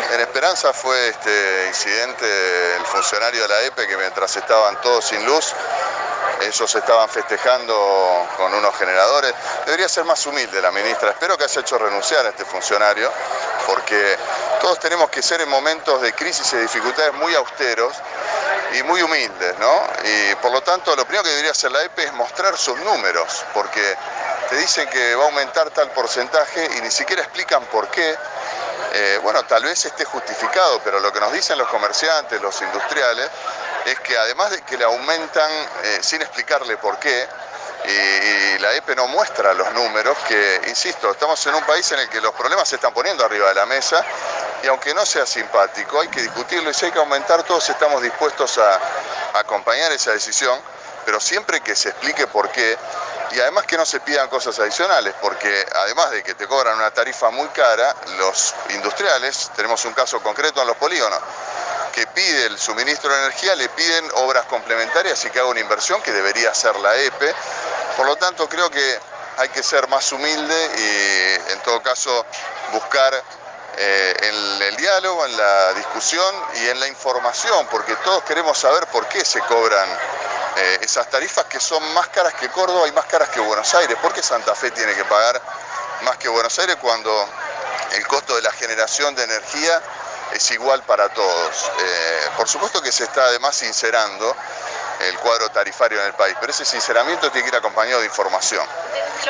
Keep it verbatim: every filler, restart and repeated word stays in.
En Esperanza fue este incidente el funcionario de la E P E que mientras estaban todos sin luz, ellos estaban festejando con unos generadores. Debería ser más humilde la ministra. Espero que haya hecho renunciar a este funcionario, porque todos tenemos que ser en momentos de crisis y de dificultades muy austeros y muy humildes, ¿no? Y por lo tanto, lo primero que debería hacer la E P E es mostrar sus números, porque te dicen que va a aumentar tal porcentaje y ni siquiera explican por qué. Eh, bueno, tal vez esté justificado, pero lo que nos dicen los comerciantes, los industriales, es que además de que le aumentan eh, sin explicarle por qué, y, y la E P E no muestra los números, que, insisto, estamos en un país en el que los problemas se están poniendo arriba de la mesa, y aunque no sea simpático, hay que discutirlo, y si hay que aumentar, todos estamos dispuestos a, a acompañar esa decisión, pero siempre que se explique por qué, y además que no se pidan cosas adicionales, porque además de que te cobran una tarifa muy cara, los industriales, tenemos un caso concreto en los polígonos, que pide el suministro de energía, le piden obras complementarias y que haga una inversión que debería hacer la E P E. Por lo tanto, creo que hay que ser más humilde y en todo caso buscar eh, en el diálogo, en la discusión y en la información, porque todos queremos saber por qué se cobran Eh, esas tarifas que son más caras que Córdoba y más caras que Buenos Aires. ¿Por qué Santa Fe tiene que pagar más que Buenos Aires cuando el costo de la generación de energía es igual para todos? Eh, por supuesto que se está además sincerando el cuadro tarifario en el país, pero ese sinceramiento tiene que ir acompañado de información.